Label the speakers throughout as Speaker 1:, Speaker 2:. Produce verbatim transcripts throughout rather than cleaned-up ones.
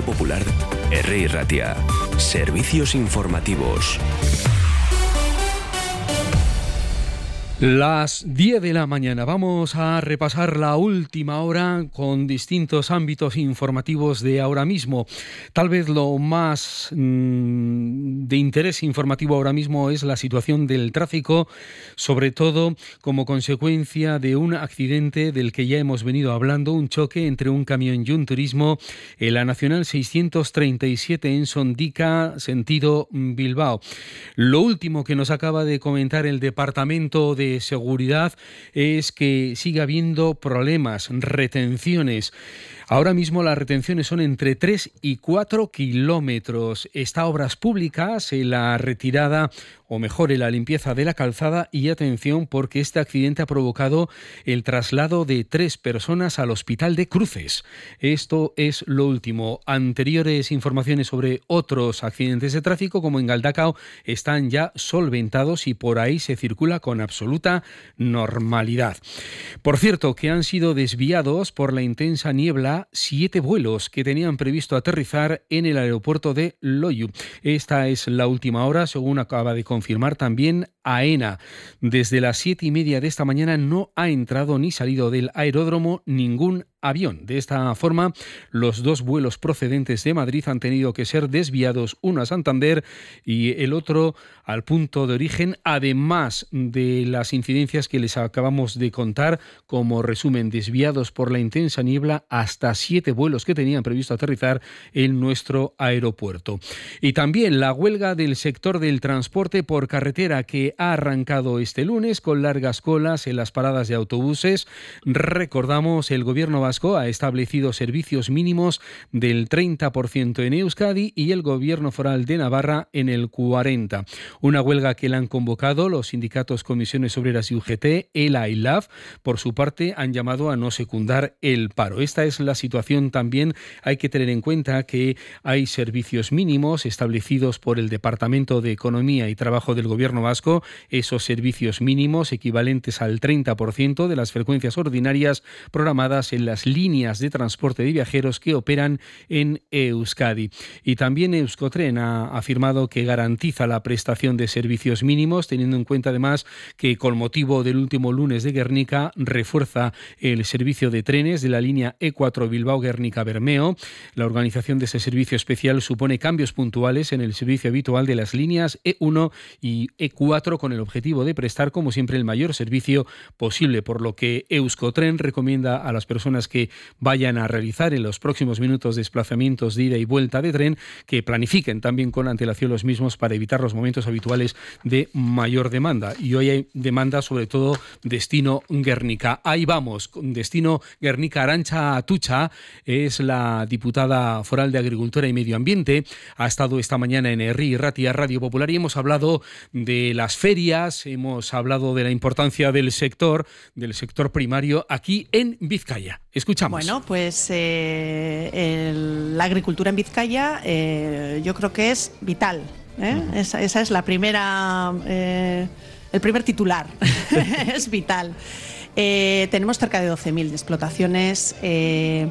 Speaker 1: Radio Popular, R I Ratia. Servicios informativos.
Speaker 2: Las diez de la mañana. Vamos a repasar la última hora con distintos ámbitos informativos de ahora mismo. Tal vez lo más mmm, de interés informativo ahora mismo es la situación del tráfico, sobre todo como consecuencia de un accidente del que ya hemos venido hablando, un choque entre un camión y un turismo en la Nacional seiscientos treinta y siete en Sondica, sentido Bilbao. Lo último que nos acaba de comentar el Departamento de Seguridad es que sigue habiendo problemas, retenciones. Ahora mismo las retenciones son entre tres y cuatro kilómetros. Está Obras Públicas en la retirada, o mejor, en la limpieza de la calzada, y atención porque este accidente ha provocado el traslado de tres personas al Hospital de Cruces. Esto es lo último. Anteriores informaciones sobre otros accidentes de tráfico, como en Galdacao, están ya solventados y por ahí se circula con absoluta normalidad. Por cierto, que han sido desviados por la intensa niebla siete vuelos que tenían previsto aterrizar en el aeropuerto de Loiu. Esta es la última hora, según acaba de confirmar también AENA. Desde las siete y media de esta mañana no ha entrado ni salido del aeródromo ningún avión. De esta forma, los dos vuelos procedentes de Madrid han tenido que ser desviados, uno a Santander y el otro al punto de origen, además de las incidencias que les acabamos de contar. Como resumen, desviados por la intensa niebla hasta siete vuelos que tenían previsto aterrizar en nuestro aeropuerto. Y también la huelga del sector del transporte por carretera, que ha arrancado este lunes con largas colas en las paradas de autobuses. Recordamos, el gobierno vasco ha establecido servicios mínimos del treinta por ciento en Euskadi y el gobierno foral de Navarra en el cuarenta por ciento. Una huelga que la han convocado los sindicatos Comisiones Obreras y U G T, ELA y LAF. Por su parte, han llamado a no secundar el paro. Esta es la situación también. Hay que tener en cuenta que hay servicios mínimos establecidos por el Departamento de Economía y Trabajo del Gobierno vasco. Esos servicios mínimos equivalentes al treinta por ciento de las frecuencias ordinarias programadas en las líneas de transporte de viajeros que operan en Euskadi. Y también Euskotren ha afirmado que garantiza la prestación de servicios mínimos, teniendo en cuenta además que con motivo del último lunes de Guernica refuerza el servicio de trenes de la línea E cuatro Bilbao-Guernica-Bermeo. La organización de ese servicio especial supone cambios puntuales en el servicio habitual de las líneas E uno y E cuatro con el objetivo de prestar, como siempre, el mayor servicio posible, por lo que Euskotren recomienda a las personas que vayan a realizar en los próximos minutos desplazamientos de ida y vuelta de tren que planifiquen también con antelación los mismos para evitar los momentos habituales de mayor demanda. Y hoy hay demanda sobre todo destino Guernica. Ahí vamos, destino Guernica. Arantxa Atutxa es la diputada foral de Agricultura y Medio Ambiente. Ha estado esta mañana en R I Ratia, Radio Popular, y hemos hablado de las ferias, hemos hablado de la importancia del sector, del sector primario aquí en Vizcaya. Escuchamos.
Speaker 3: Bueno, pues eh, el, la agricultura en Vizcaya eh, yo creo que es vital. ¿eh? Uh-huh. Esa, esa es la primera, eh, el primer titular. Es vital. Eh, tenemos cerca de doce mil explotaciones. Eh,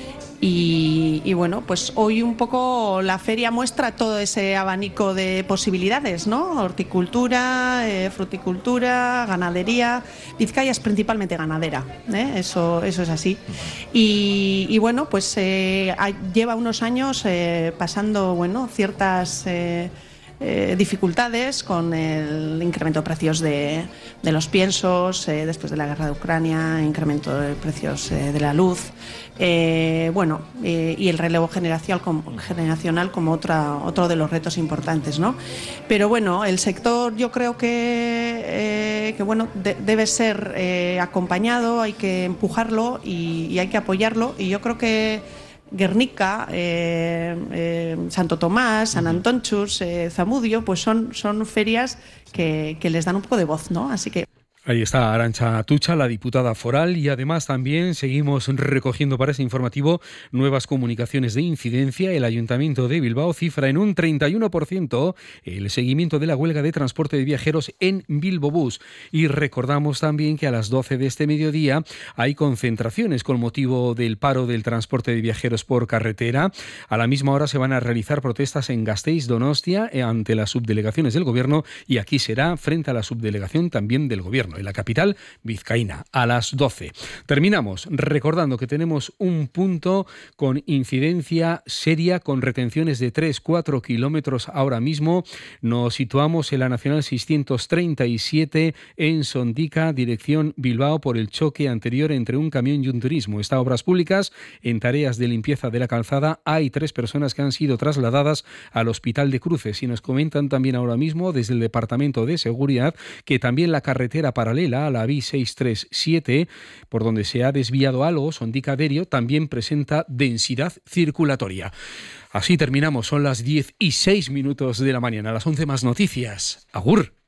Speaker 3: Y, y bueno, pues hoy un poco la feria muestra todo ese abanico de posibilidades, ¿no? Horticultura, eh, fruticultura, ganadería. Vizcaya es principalmente ganadera, ¿eh? eso, eso es así. Y, y bueno, pues eh, lleva unos años eh, pasando, bueno, ciertas eh, eh, dificultades con el incremento de precios de, de los piensos, eh, después de la guerra de Ucrania, incremento de precios eh, de la luz. Eh, bueno, eh, y el relevo generacional como, generacional como otra, otro de los retos importantes, ¿no? Pero bueno, el sector yo creo que, eh, que bueno, de, debe ser eh, acompañado, hay que empujarlo y, y hay que apoyarlo, y yo creo que Guernica, eh, eh, Santo Tomás, San Antonchus, eh, Zamudio, pues son, son ferias que, que les dan un poco de voz, ¿no? Así que
Speaker 2: Ahí está Arantxa Atutxa, la diputada foral, y además también seguimos recogiendo para ese informativo nuevas comunicaciones de incidencia. El Ayuntamiento de Bilbao cifra en un treinta y uno por ciento el seguimiento de la huelga de transporte de viajeros en Bilbobús. Y recordamos también que a las doce de este mediodía hay concentraciones con motivo del paro del transporte de viajeros por carretera. A la misma hora se van a realizar protestas en Gasteiz, Donostia, ante las subdelegaciones del Gobierno, y aquí será frente a la subdelegación también del Gobierno en la capital vizcaína, a las doce. Terminamos recordando que tenemos un punto con incidencia seria, con retenciones de tres a cuatro kilómetros ahora mismo. Nos situamos en la Nacional seiscientos treinta y siete en Sondica, dirección Bilbao, por el choque anterior entre un camión y un turismo. Está Obras Públicas en tareas de limpieza de la calzada. Hay tres personas que han sido trasladadas al Hospital de Cruces, y nos comentan también ahora mismo desde el Departamento de Seguridad que también la carretera para paralela a la B I seiscientos treinta y siete, por donde se ha desviado algo, Sondica-Derio, también presenta densidad circulatoria. Así terminamos, son las diez y seis minutos de la mañana, las once más noticias. Agur.